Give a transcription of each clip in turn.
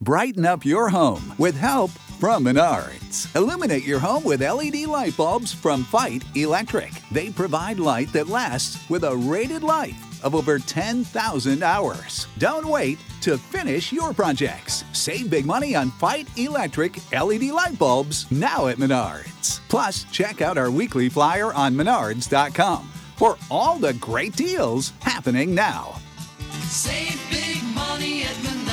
Brighten up your home with help from Menards. Illuminate your home with LED light bulbs from Fight Electric. They provide light that lasts with a rated life of over 10,000 hours. Don't wait to finish your projects. Save big money on Fight Electric LED light bulbs now at Menards. Plus, check out our weekly flyer on menards.com for all the great deals happening now. Save big money at Menards.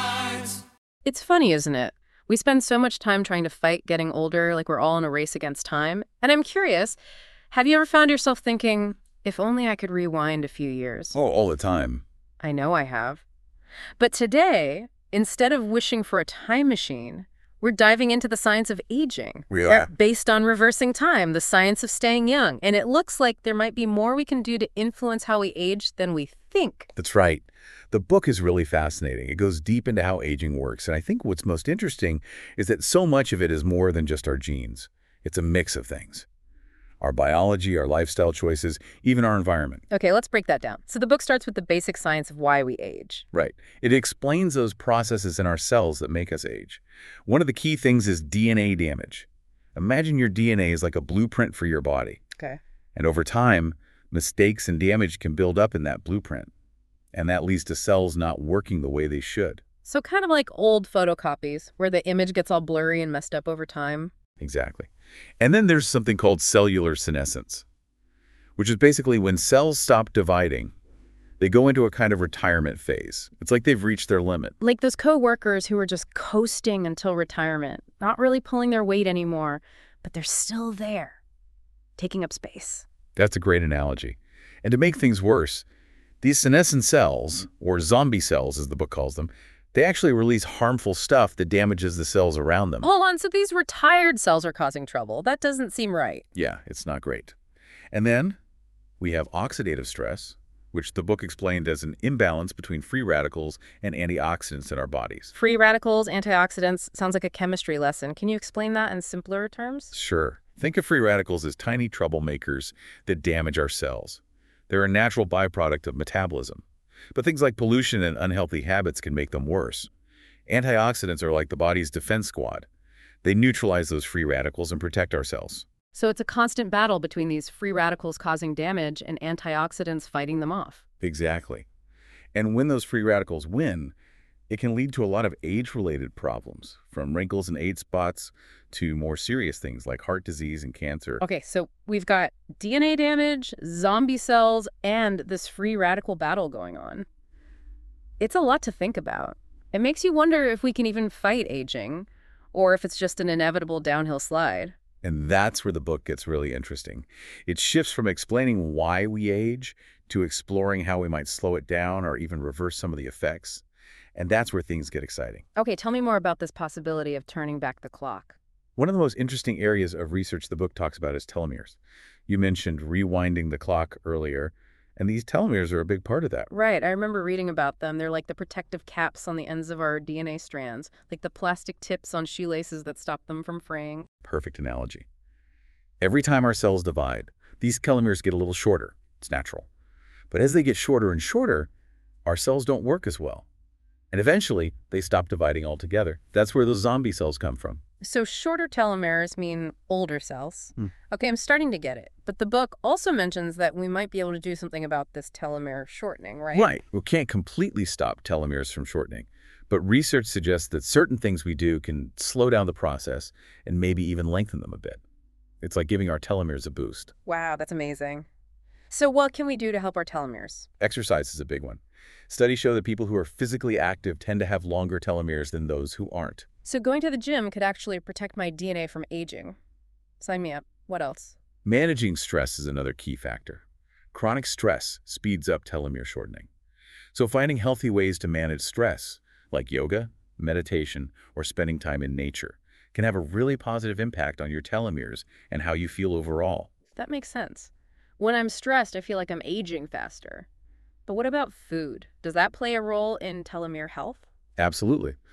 It's funny, isn't it? We spend so much time trying to fight getting older, like we're all in a race against time. And I'm curious, have you ever found yourself thinking, if only I could rewind a few years? Oh, all the time. I know I have. But today, instead of wishing for a time machine, we're diving into the science of aging. We are. Based on reversing time, the science of staying young. And it looks like there might be more we can do to influence how we age than we think. That's right. The book is really fascinating. It goes deep into how aging works. And I think what's most interesting is that so much of it is more than just our genes. It's a mix of things. Our biology, our lifestyle choices, even our environment. Okay, let's break that down. So the book starts with the basic science of why we age. Right. It explains those processes in our cells that make us age. One of the key things is DNA damage. Imagine your DNA is like a blueprint for your body. Okay. And over time, mistakes and damage can build up in that blueprint. And that leads to cells not working the way they should. So kind of like old photocopies, where the image gets all blurry and messed up over time. Exactly. And then there's something called cellular senescence, which is basically when cells stop dividing, they go into a kind of retirement phase. It's like they've reached their limit. Like those coworkers who are just coasting until retirement, not really pulling their weight anymore, but they're still there, taking up space. That's a great analogy. And to make things worse, these senescent cells, or zombie cells as the book calls them, they actually release harmful stuff that damages the cells around them. Hold on, so these retired cells are causing trouble. That doesn't seem right. Yeah, it's not great. And then we have oxidative stress, which the book explained as an imbalance between free radicals and antioxidants in our bodies. Free radicals, antioxidants, sounds like a chemistry lesson. Can you explain that in simpler terms? Sure. Think of free radicals as tiny troublemakers that damage our cells. They're a natural byproduct of metabolism. But things like pollution and unhealthy habits can make them worse. Antioxidants are like the body's defense squad. They neutralize those free radicals and protect our cells. So it's a constant battle between these free radicals causing damage and antioxidants fighting them off. Exactly. And when those free radicals win, it can lead to a lot of age-related problems, from wrinkles and age spots to more serious things like heart disease and cancer. Okay, so we've got DNA damage, zombie cells, and this free radical battle going on. It's a lot to think about. It makes you wonder if we can even fight aging, or if it's just an inevitable downhill slide. And that's where the book gets really interesting. It shifts from explaining why we age to exploring how we might slow it down or even reverse some of the effects. And that's where things get exciting. Okay, tell me more about this possibility of turning back the clock. One of the most interesting areas of research the book talks about is telomeres. You mentioned rewinding the clock earlier, and these telomeres are a big part of that. Right, I remember reading about them. They're like the protective caps on the ends of our DNA strands, like the plastic tips on shoelaces that stop them from fraying. Perfect analogy. Every time our cells divide, these telomeres get a little shorter. It's natural. But as they get shorter and shorter, our cells don't work as well. And eventually, they stop dividing altogether. That's where those zombie cells come from. So shorter telomeres mean older cells. Okay, I'm starting to get it. But the book also mentions that we might be able to do something about this telomere shortening, right? Right. We can't completely stop telomeres from shortening. But research suggests that certain things we do can slow down the process and maybe even lengthen them a bit. It's like giving our telomeres a boost. Wow, that's amazing. So what can we do to help our telomeres? Exercise is a big one. Studies show that people who are physically active tend to have longer telomeres than those who aren't. So going to the gym could actually protect my DNA from aging. Sign me up. What else? Managing stress is another key factor. Chronic stress speeds up telomere shortening. So finding healthy ways to manage stress, like yoga, meditation, or spending time in nature, can have a really positive impact on your telomeres and how you feel overall. That makes sense. When I'm stressed, I feel like I'm aging faster. But what about food? Does that play a role in telomere health? Absolutely.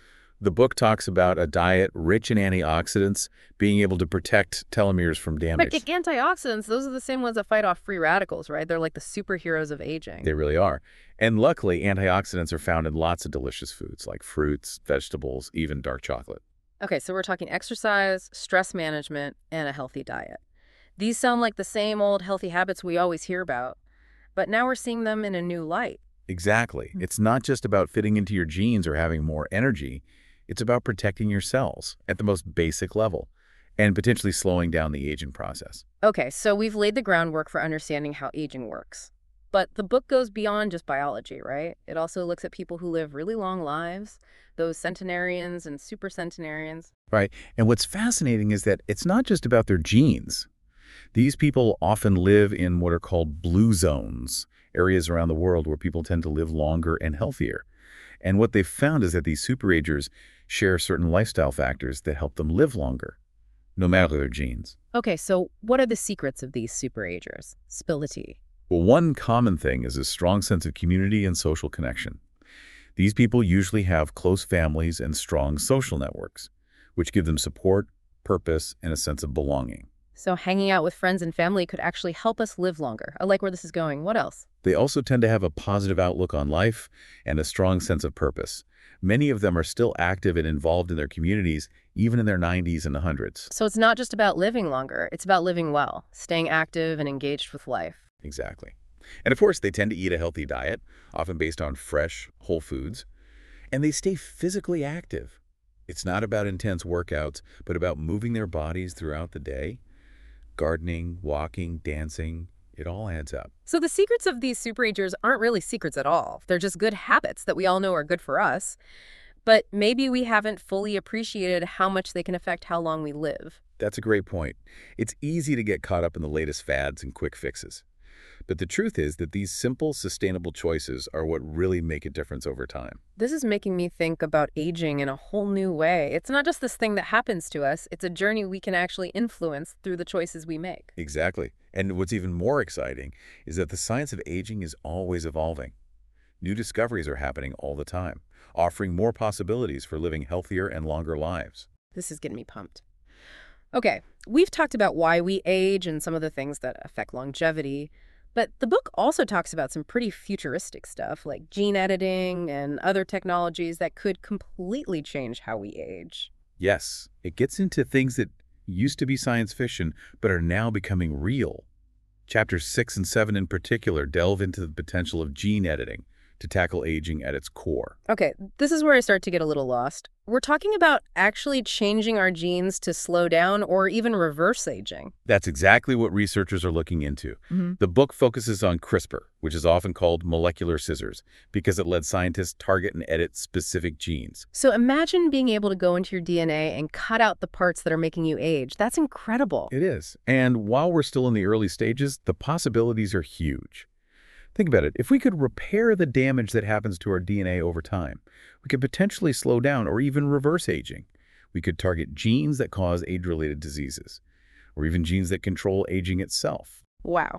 The book talks about a diet rich in antioxidants being able to protect telomeres from But damage. antioxidants, those are the same ones that fight off free radicals, right? They're like the superheroes of aging. They really are. And luckily, antioxidants are found in lots of delicious foods like fruits, vegetables, even dark chocolate. Okay, so we're talking exercise, stress management, and a healthy diet. These sound like the same old healthy habits we always hear about, but now we're seeing them in a new light. Exactly. It's not just about fitting into your genes or having more energy. It's about protecting your cells at the most basic level and potentially slowing down the aging process. Okay, so we've laid the groundwork for understanding how aging works. But the book goes beyond just biology, right? It also looks at people who live really long lives, those centenarians and supercentenarians. Right. And what's fascinating is that it's not just about their genes. These people often live in what are called blue zones, areas around the world where people tend to live longer and healthier. And what they've found is that these superagers share certain lifestyle factors that help them live longer, no matter their genes. Okay, so what are the secrets of these superagers? Spill the tea. Well, one common thing is a strong sense of community and social connection. These people usually have close families and strong social networks, which give them support, purpose, and a sense of belonging. So hanging out with friends and family could actually help us live longer. I like where this is going. What else? They also tend to have a positive outlook on life and a strong sense of purpose. Many of them are still active and involved in their communities, even in their 90s and 100s. So it's not just about living longer. It's about living well, staying active and engaged with life. Exactly. And of course, they tend to eat a healthy diet, often based on fresh, whole foods, and they stay physically active. It's not about intense workouts, but about moving their bodies throughout the day. Gardening, walking, dancing, it all adds up. So the secrets of these superagers aren't really secrets at all. They're just good habits that we all know are good for us. But maybe we haven't fully appreciated how much they can affect how long we live. That's a great point. It's easy to get caught up in the latest fads and quick fixes. But the truth is that these simple, sustainable choices are what really make a difference over time. This is making me think about aging in a whole new way. It's not just this thing that happens to us. It's a journey we can actually influence through the choices we make. Exactly. And what's even more exciting is that the science of aging is always evolving. New discoveries are happening all the time, offering more possibilities for living healthier and longer lives. This is getting me pumped. Okay, we've talked about why we age and some of the things that affect longevity. But the book also talks about some pretty futuristic stuff like gene editing and other technologies that could completely change how we age. Yes, it gets into things that used to be science fiction but are now becoming real. Chapters 6 and 7 in particular delve into the potential of gene editing to tackle aging at its core. Okay, this is where I start to get a little lost. We're talking about actually changing our genes to slow down or even reverse aging. That's exactly what researchers are looking into. The book focuses on CRISPR, which is often called molecular scissors, because it lets scientists target and edit specific genes. So imagine being able to go into your DNA and cut out the parts that are making you age. That's incredible. It is. And while we're still in the early stages, the possibilities are huge. Think about it. If we could repair the damage that happens to our DNA over time, we could potentially slow down or even reverse aging. We could target genes that cause age-related diseases, or even genes that control aging itself. Wow.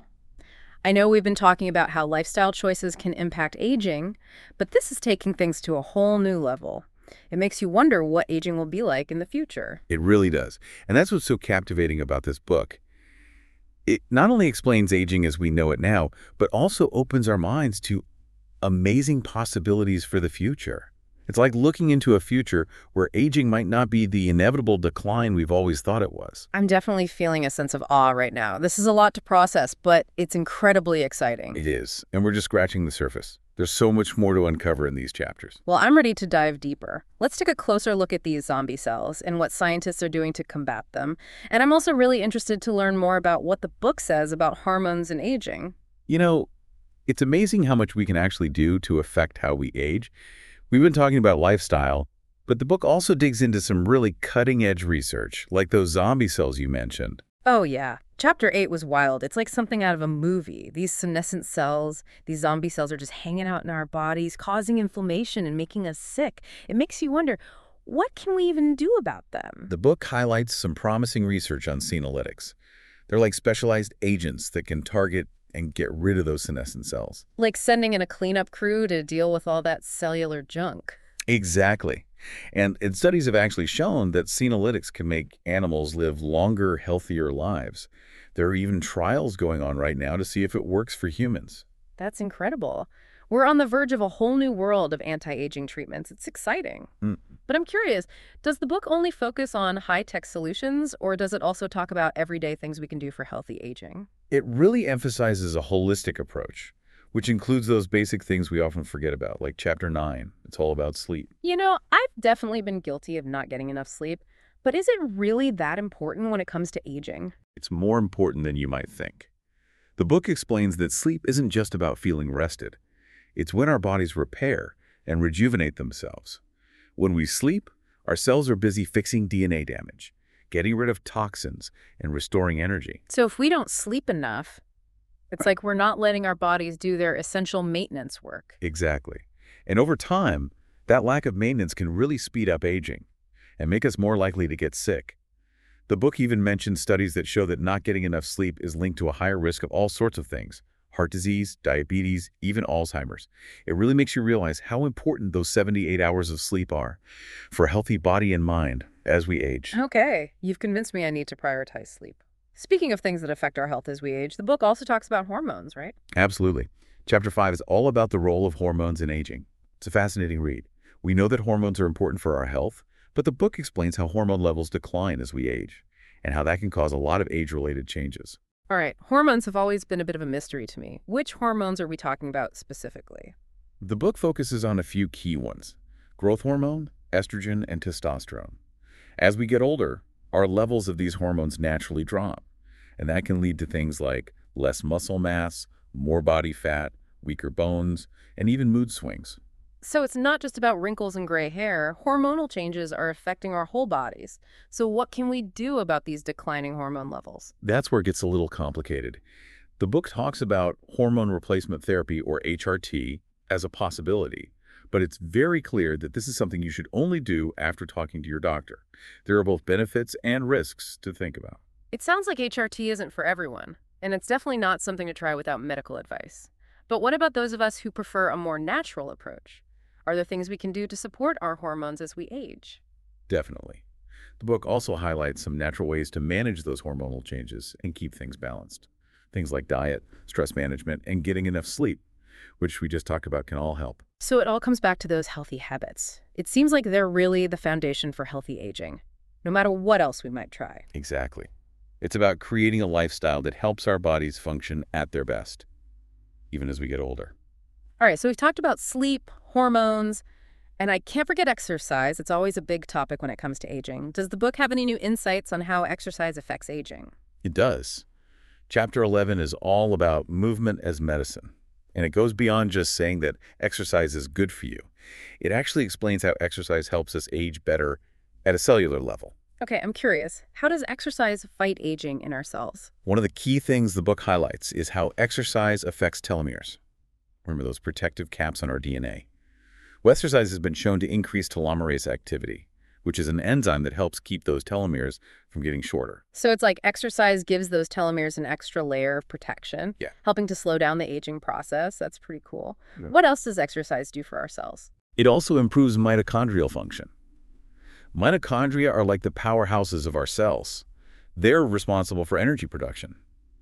I know we've been talking about how lifestyle choices can impact aging, but this is taking things to a whole new level. It makes you wonder what aging will be like in the future. It really does. And that's what's so captivating about this book. It not only explains aging as we know it now, but also opens our minds to amazing possibilities for the future. It's like looking into a future where aging might not be the inevitable decline we've always thought it was. I'm definitely feeling a sense of awe right now. This is a lot to process, but it's incredibly exciting. It is, and we're just scratching the surface. There's so much more to uncover in these chapters. Well, I'm ready to dive deeper. Let's take a closer look at these zombie cells and what scientists are doing to combat them. And I'm also really interested to learn more about what the book says about hormones and aging. You know, it's amazing how much we can actually do to affect how we age. We've been talking about lifestyle, but the book also digs into some really cutting-edge research, like those zombie cells you mentioned. Oh, yeah. Chapter 8 was wild. It's like something out of a movie. These senescent cells, these zombie cells are just hanging out in our bodies, causing inflammation and making us sick. It makes you wonder, what can we even do about them? The book highlights some promising research on senolytics. They're like specialized agents that can target and get rid of those senescent cells. Like sending in a cleanup crew to deal with all that cellular junk. Exactly. And studies have actually shown that senolytics can make animals live longer, healthier lives. There are even trials going on right now to see if it works for humans. That's incredible. We're on the verge of a whole new world of anti-aging treatments. It's exciting. Mm. But I'm curious, does the book only focus on high-tech solutions, or does it also talk about everyday things we can do for healthy aging? It really emphasizes a holistic approach, which includes those basic things we often forget about, like Chapter 9. It's all about sleep. You know, I've definitely been guilty of not getting enough sleep, but is it really that important when it comes to aging? It's more important than you might think. The book explains that sleep isn't just about feeling rested. It's when our bodies repair and rejuvenate themselves. When we sleep, our cells are busy fixing DNA damage, getting rid of toxins, and restoring energy. So if we don't sleep enough, it's like we're not letting our bodies do their essential maintenance work. Exactly. And over time, that lack of maintenance can really speed up aging and make us more likely to get sick. The book even mentions studies that show that not getting enough sleep is linked to a higher risk of all sorts of things: heart disease, diabetes, even Alzheimer's. It really makes you realize how important those 78 hours of sleep are for a healthy body and mind as we age. Okay, you've convinced me I need to prioritize sleep. Speaking of things that affect our health as we age, the book also talks about hormones, right? Absolutely. Chapter 5 is all about the role of hormones in aging. It's a fascinating read. We know that hormones are important for our health, but the book explains how hormone levels decline as we age and how that can cause a lot of age-related changes. All right, hormones have always been a bit of a mystery to me. Which hormones are we talking about specifically? The book focuses on a few key ones: growth hormone, estrogen, and testosterone. As we get older, our levels of these hormones naturally drop, and that can lead to things like less muscle mass, more body fat, weaker bones, and even mood swings. So it's not just about wrinkles and gray hair. Hormonal changes are affecting our whole bodies. So what can we do about these declining hormone levels? That's where it gets a little complicated. The book talks about hormone replacement therapy, or HRT, as a possibility, but it's very clear that this is something you should only do after talking to your doctor. There are both benefits and risks to think about. It sounds like HRT isn't for everyone, and it's definitely not something to try without medical advice. But what about those of us who prefer a more natural approach? Are there things we can do to support our hormones as we age? Definitely. The book also highlights some natural ways to manage those hormonal changes and keep things balanced. Things like diet, stress management, and getting enough sleep, which we just talked about, can all help. So it all comes back to those healthy habits. It seems like they're really the foundation for healthy aging, no matter what else we might try. Exactly. It's about creating a lifestyle that helps our bodies function at their best, even as we get older. All right, so we've talked about sleep, hormones, and I can't forget exercise. It's always a big topic when it comes to aging. Does the book have any new insights on how exercise affects aging? It does. Chapter 11 is all about movement as medicine, and it goes beyond just saying that exercise is good for you. It actually explains how exercise helps us age better at a cellular level. Okay, I'm curious. How does exercise fight aging in our cells? One of the key things the book highlights is how exercise affects telomeres. Remember those protective caps on our DNA. Well, exercise has been shown to increase telomerase activity, which is an enzyme that helps keep those telomeres from getting shorter. So it's like exercise gives those telomeres an extra layer of protection, Yeah. helping to slow down the aging process. That's pretty cool. Yeah. What else does exercise do for our cells? It also improves mitochondrial function. Mitochondria are like the powerhouses of our cells. They're responsible for energy production.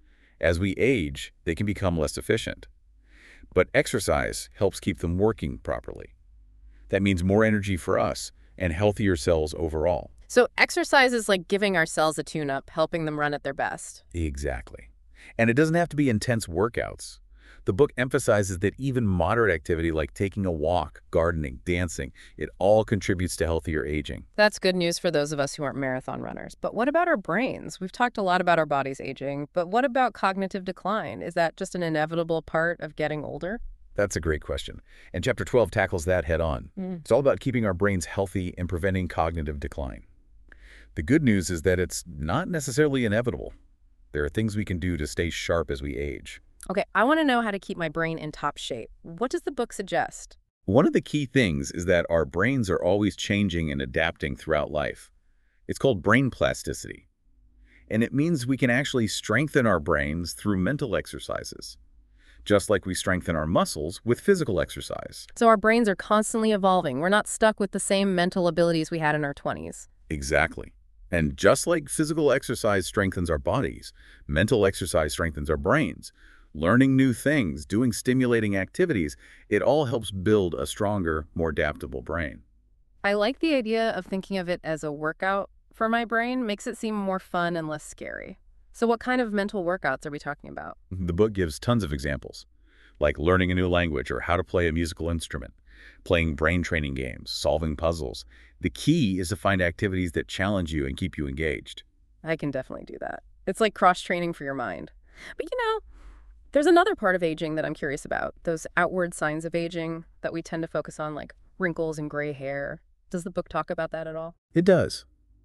As we age, they can become less efficient. But exercise helps keep them working properly. That means more energy for us and healthier cells overall. So exercise is like giving our cells a tune-up, helping them run at their best. Exactly. And it doesn't have to be intense workouts. The book emphasizes that even moderate activity like taking a walk, gardening, dancing, it all contributes to healthier aging. That's good news for those of us who aren't marathon runners. But what about our brains? We've talked a lot about our bodies aging, but what about cognitive decline? Is that just an inevitable part of getting older? That's a great question. And Chapter 12 tackles that head on. It's all about keeping our brains healthy and preventing cognitive decline. The good news is that it's not necessarily inevitable. There are things we can do to stay sharp as we age. Okay, I want to know how to keep my brain in top shape. What does the book suggest? One of the key things is that our brains are always changing and adapting throughout life. It's called brain plasticity. And it means we can actually strengthen our brains through mental exercises. just like we strengthen our muscles with physical exercise. So our brains are constantly evolving. We're not stuck with the same mental abilities we had in our 20s. Exactly. And just like physical exercise strengthens our bodies, mental exercise strengthens our brains. Learning new things, doing stimulating activities, it all helps build a stronger, more adaptable brain. I like the idea of thinking of it as a workout for my brain. Makes it seem more fun and less scary. So what kind of mental workouts are we talking about? The book gives tons of examples, like learning a new language or how to play a musical instrument, playing brain training games, solving puzzles. The key is to find activities that challenge you and keep you engaged. I can definitely do that. It's like cross-training for your mind. But there's another part of aging that I'm curious about, those outward signs of aging that we tend to focus on, like wrinkles and gray hair. Does the book talk about that at all? It does.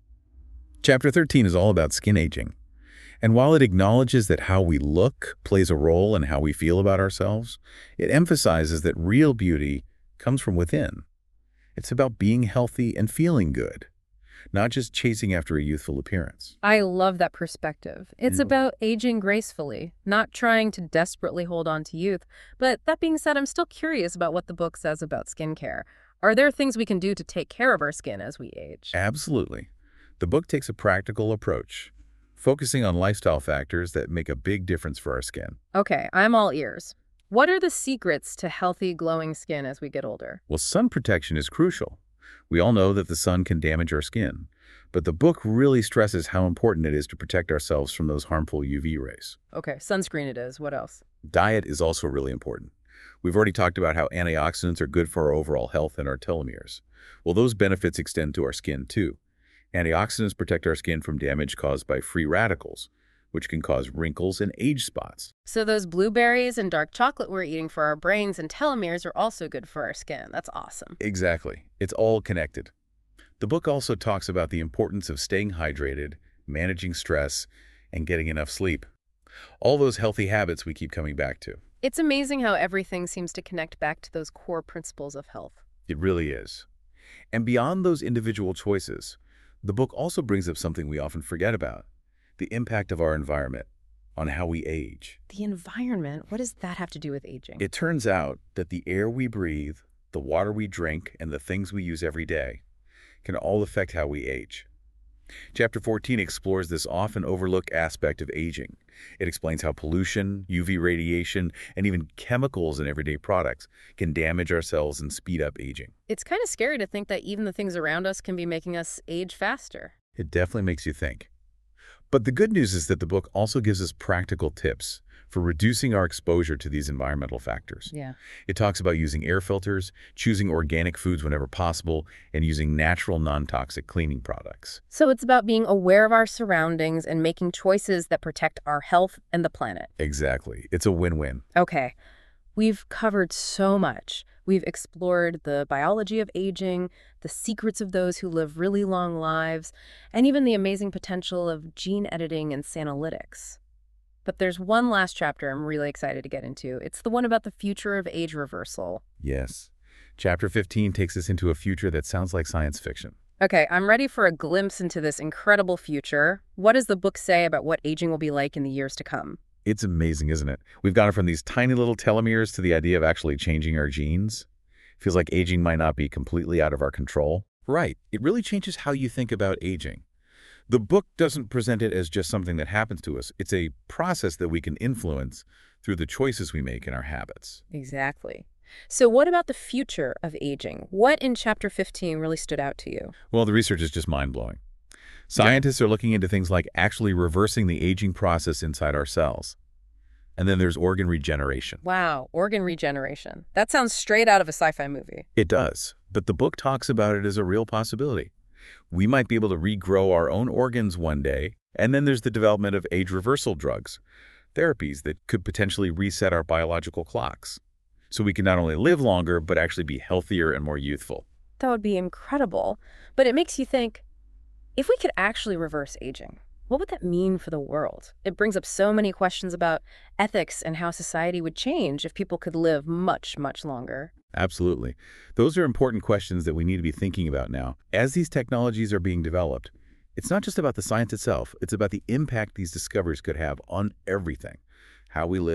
Chapter 13 is all about skin aging. And while it acknowledges that how we look plays a role in how we feel about ourselves, it emphasizes that real beauty comes from within. It's about being healthy and feeling good, not just chasing after a youthful appearance. I love that perspective. It's about aging gracefully, not trying to desperately hold on to youth. But that being said, I'm still curious about what the book says about skincare. Are there things we can do to take care of our skin as we age? Absolutely. The book takes a practical approach, focusing on lifestyle factors that make a big difference for our skin. Okay, I'm all ears. What are the secrets to healthy, glowing skin as we get older? Well, sun protection is crucial. We all know that the sun can damage our skin, but the book really stresses how important it is to protect ourselves from those harmful UV rays. Okay, sunscreen it is. What else? Diet is also really important. We've already talked about how antioxidants are good for our overall health and our telomeres. Well, those benefits extend to our skin too. Antioxidants protect our skin from damage caused by free radicals, which can cause wrinkles and age spots. So those blueberries and dark chocolate we're eating for our brains and telomeres are also good for our skin. That's awesome. Exactly. It's all connected. The book also talks about the importance of staying hydrated, managing stress, and getting enough sleep. All those healthy habits we keep coming back to. It's amazing how everything seems to connect back to those core principles of health. It really is. And beyond those individual choices, the book also brings up something we often forget about: the impact of our environment on how we age. The environment, what does that have to do with aging? It turns out that the air we breathe, the water we drink, and the things we use every day can all affect how we age. Chapter 14 explores this often overlooked aspect of aging. It explains how pollution, UV radiation, and even chemicals in everyday products can damage our cells and speed up aging. It's kind of scary to think that even the things around us can be making us age faster. It definitely makes you think. But the good news is that the book also gives us practical tips for reducing our exposure to these environmental factors. Yeah. It talks about using air filters, choosing organic foods whenever possible, and using natural, non-toxic cleaning products. So it's about being aware of our surroundings and making choices that protect our health and the planet. Exactly. It's a win-win. Okay. We've covered so much. We've explored the biology of aging, the secrets of those who live really long lives, and even the amazing potential of gene editing and sanalytics. But there's one last chapter I'm really excited to get into. It's the one about the future of age reversal. Yes. Chapter 15 takes us into a future that sounds like science fiction. Okay, I'm ready for a glimpse into this incredible future. What does the book say about what aging will be like in the years to come? It's amazing, isn't it? We've gone from these tiny little telomeres to the idea of actually changing our genes. Feels like aging might not be completely out of our control. Right. It really changes how you think about aging. The book doesn't present it as just something that happens to us. It's a process that we can influence through the choices we make in our habits. Exactly. So what about the future of aging? What in Chapter 15 really stood out to you? Well, the research is just mind-blowing. Scientists are looking into things like actually reversing the aging process inside our cells. And then there's organ regeneration. Wow, organ regeneration. That sounds straight out of a sci-fi movie. It does, but the book talks about it as a real possibility. We might be able to regrow our own organs one day, and then there's the development of age reversal drugs, therapies that could potentially reset our biological clocks. So we can not only live longer, but actually be healthier and more youthful. That would be incredible. But it makes you think, if we could actually reverse aging, what would that mean for the world? It brings up so many questions about ethics and how society would change if people could live much, much longer. Absolutely. Those are important questions that we need to be thinking about now. As these technologies are being developed, it's not just about the science itself, it's about the impact these discoveries could have on everything. How we live,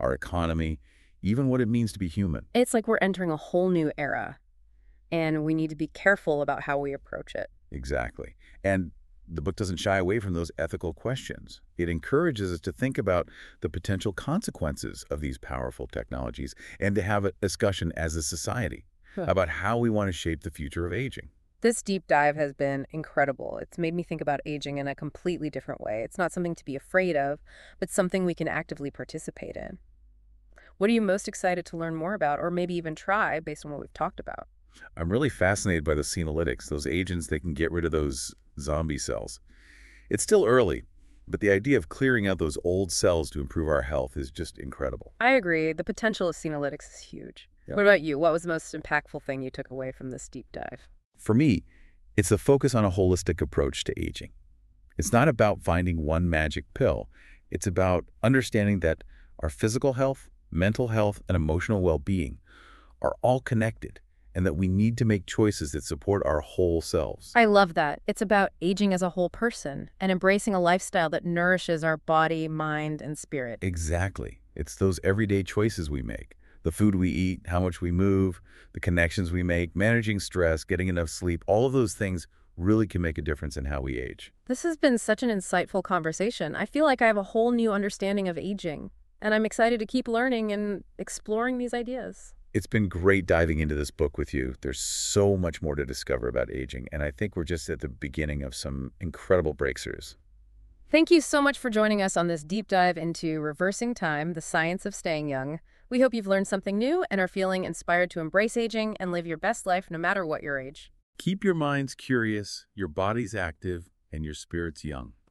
our economy, even what it means to be human. It's like we're entering a whole new era, and we need to be careful about how we approach it. Exactly. And the book doesn't shy away from those ethical questions. It encourages us to think about the potential consequences of these powerful technologies and to have a discussion as a society about how we want to shape the future of aging. This deep dive has been incredible. It's made me think about aging in a completely different way. It's not something to be afraid of, but something we can actively participate in. What are you most excited to learn more about, or maybe even try based on what we've talked about? I'm really fascinated by the senolytics, those agents that can get rid of those zombie cells. It's still early, but the idea of clearing out those old cells to improve our health is just incredible. I agree. The potential of senolytics is huge. Yeah. What about you? What was the most impactful thing you took away from this deep dive? For me, it's the focus on a holistic approach to aging. It's not about finding one magic pill. It's about understanding that our physical health, mental health, and emotional well-being are all connected, and that we need to make choices that support our whole selves. I love that. It's about aging as a whole person and embracing a lifestyle that nourishes our body, mind, and spirit. Exactly. It's those everyday choices we make. The food we eat, how much we move, the connections we make, managing stress, getting enough sleep, all of those things really can make a difference in how we age. This has been such an insightful conversation. I feel like I have a whole new understanding of aging, and I'm excited to keep learning and exploring these ideas. It's been great diving into this book with you. There's so much more to discover about aging, and I think we're just at the beginning of some incredible breakthroughs. Thank you so much for joining us on this deep dive into Reversing Time, the Science of Staying Young. We hope you've learned something new and are feeling inspired to embrace aging and live your best life no matter what your age. Keep your minds curious, your bodies active, and your spirits young.